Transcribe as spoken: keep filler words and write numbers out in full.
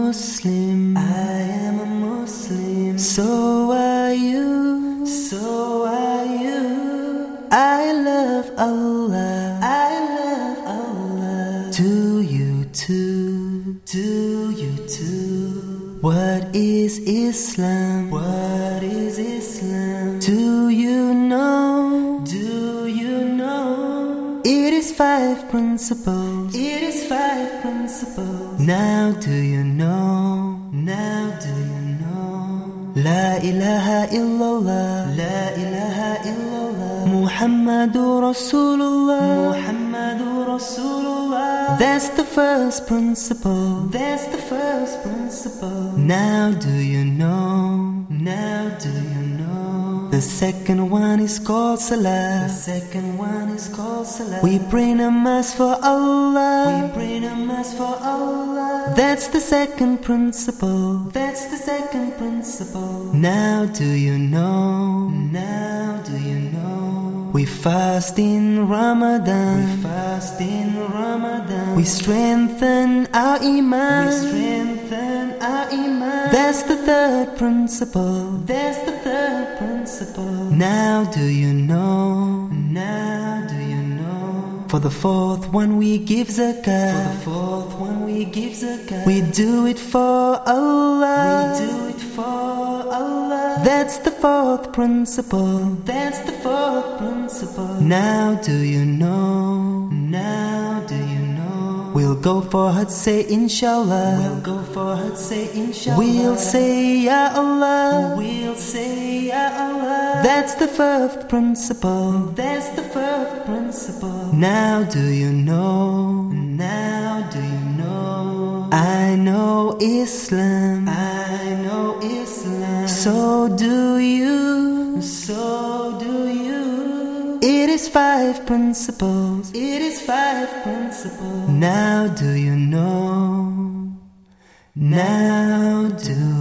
Muslim, I am a Muslim. So are you, so are you. I love Allah, I love Allah. Do you too, do you too? What is Islam? What is Islam? Do you know? Do you know? It is five principles. It is five principles. Now do you know? Now do you know? La ilaha illallah, La ilaha illallah. Muhammadur Rasulullah, Muhammadur Rasulullah. That's the first principle. That's the first principle. Now do you know? Now do you know? The second one is called Salah. The second one is called Salah. We pray namaz for Allah. We pray namaz for Allah. That's the second principle. That's the second principle. Now do you know? Now do you know? We fast in Ramadan. We fast in Ramadan. We strengthen our iman. We strengthen our iman. That's the third principle. That's the third principle. Now do you know? Now do you know? For the fourth one we give zakah. For the fourth one we give zakah. We do it for Allah. We do it for Allah. That's the fourth principle. That's the fourth principle. Now do you know? Now do you know? We'll go for Hajj, say inshallah. We'll go for Hajj, say inshallah. We'll say ya Allah. We'll say ya Allah. That's the fourth principle. That's the fourth principle. Now do you know? Now do you know? I know Islam. I know Islam. So do you. So do you. It is five principles. It is five principles. Now do you know? Now do